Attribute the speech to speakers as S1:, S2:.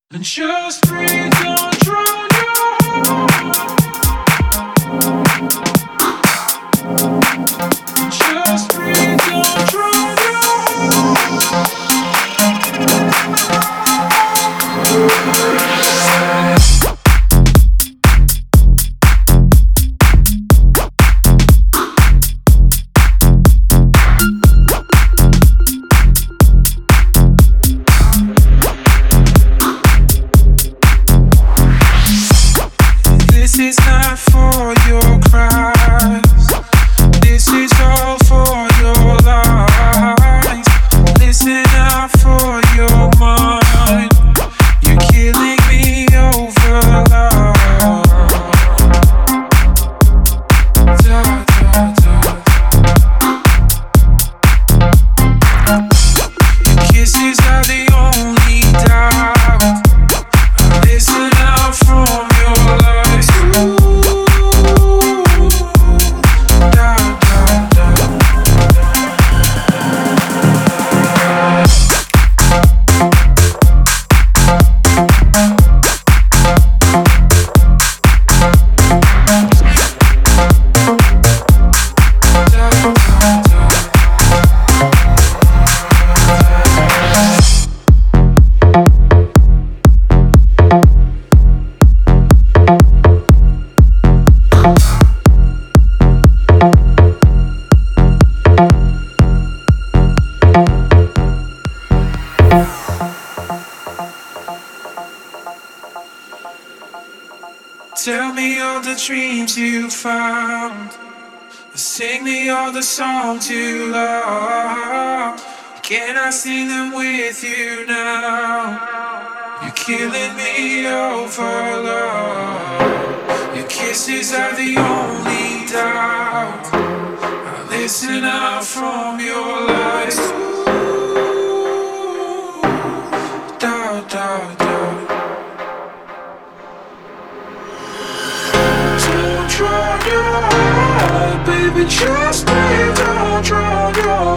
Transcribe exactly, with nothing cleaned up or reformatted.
S1: And just breathe, don't drown your heart. Just breathe, don't drown This is not for your cries. This is all for your lies. Listen out for your mind. You're killing me over love. Da, da, da. Your kisses are the only doubt. Listen out from your lies. Tell me all the dreams you found. Sing me all the songs you love. Can I sing them with you now? You're killing me over love. Your kisses are the only doubt. I listen out from your lies. Ooh, doubt, doubt, doubt. Don't drown your heart, baby, just breathe. Don't drown your